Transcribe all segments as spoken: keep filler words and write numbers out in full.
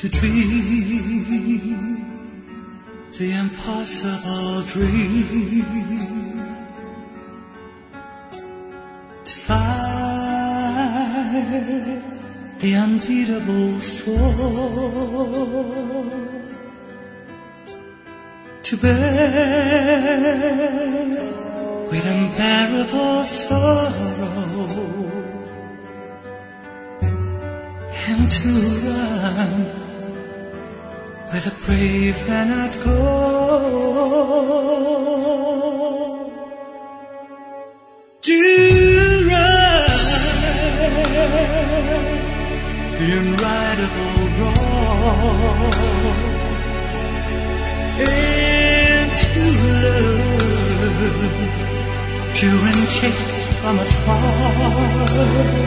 to dream the impossible dream, to fight the unbeatable foe, to bear with unbearable sorrow, and to run where the brave cannot go. To ride the unridable road, and to love pure and chaste from afar,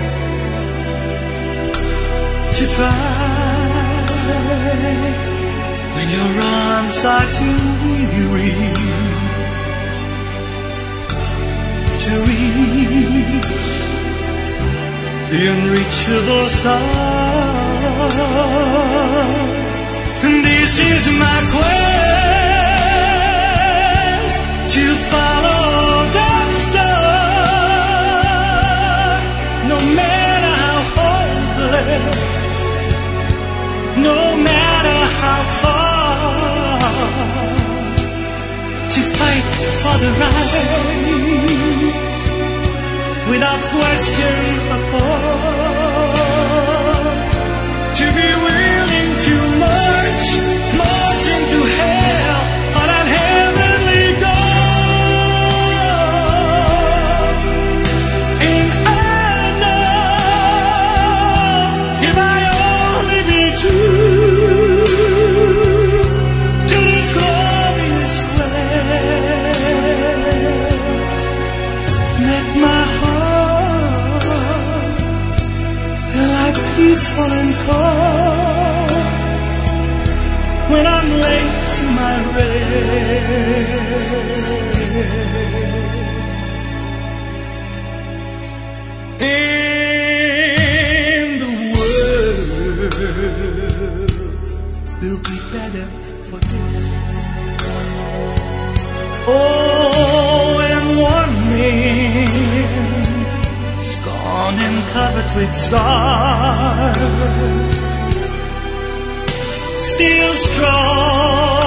to try when your arms are too weary, to reach the unreachable star. And this is my quest, to follow that star, no matter how hopeless, no matter how far, to fight for the right without question or pause, to be willing to march, march into hell for that heavenly goal. And I know if I only be true to this glorious quest, make my heart like peaceful and cold when I'm late to my race. And the world will be better for this. Oh, and one man, scorned and covered with scars, still strong